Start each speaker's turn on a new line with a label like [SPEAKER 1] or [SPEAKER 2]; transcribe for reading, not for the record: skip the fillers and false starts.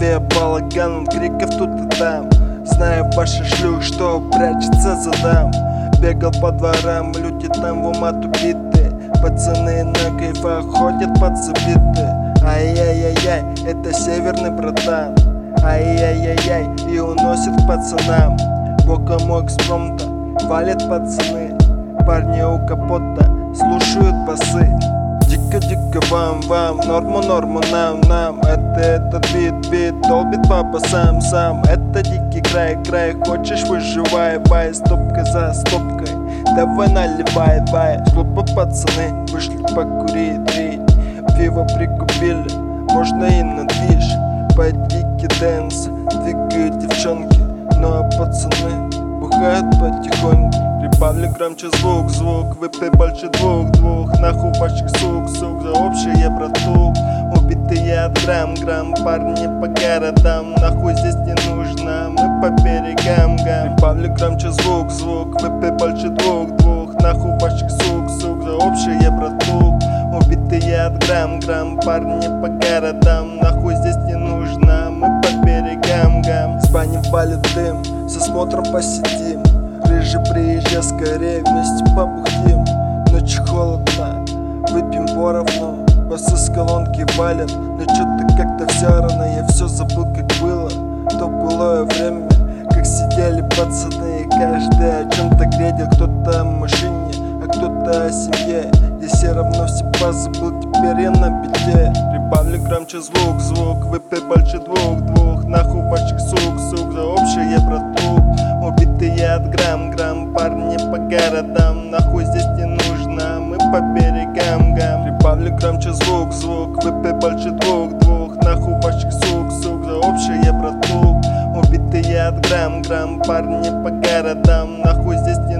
[SPEAKER 1] голове балаган, криков тут и там. Знаю ваши шлюх, что прячется за дам. Бегал по дворам, люди там в умат убиты. Пацаны на кайфах ходят под забиты. Ай-яй-яй-яй, это северный братан. Ай-яй-яй-яй, и уносит к пацанам. Боком экспромта валят пацаны. Парни у капота слушают басы. Дико-дико вам, норму нам. Это этот бит, долбит папа сам. Это дикий край, хочешь выживай, бай. Стопка за стопкой, давай наливай, бай. С клуба пацаны вышли покурить. Пиво прикупили, можно и на движ. По дикий дэнс двигают девчонки. Ну а пацаны бухают потихоньку. Прибавлю громче звук, выпей больше двух. Нахуй ваших сук, за общее братух. Убитые от грамм, парни по городам. Нахуй здесь не нужно, мы по берегам. Прибавлю громче звук, выпей больше двух. Нахуй ваших сук, за общее братух. Убитые от грамм, парни по городам. Нахуй здесь не нужно, мы по берегам. С бани валит дым, со смотром посидим. Рыжий, приезжай скорее, вместе побухтим. Ночью холодно, выпьем поровну. Басы с колонки валят, но чё-то как-то все равно. Я все забыл, как было то былое время. Как сидели пацаны, и каждый о чем-то грезил. Кто-то о машине, а кто-то о семье. Я все равно все позабыл, теперь я на беде. Прибавлю громче звук, выпей больше двух. Нахуй ваших сук, за общее братух. Убитые от грамм, парни по городам. Нахуй здесь не нужно, мы по берегам. Прибавлю громче звук, выпей больше двух. Нахуй ваших сук, за общее братух. Убитые от грамм, парни по городам. Нахуй здесь не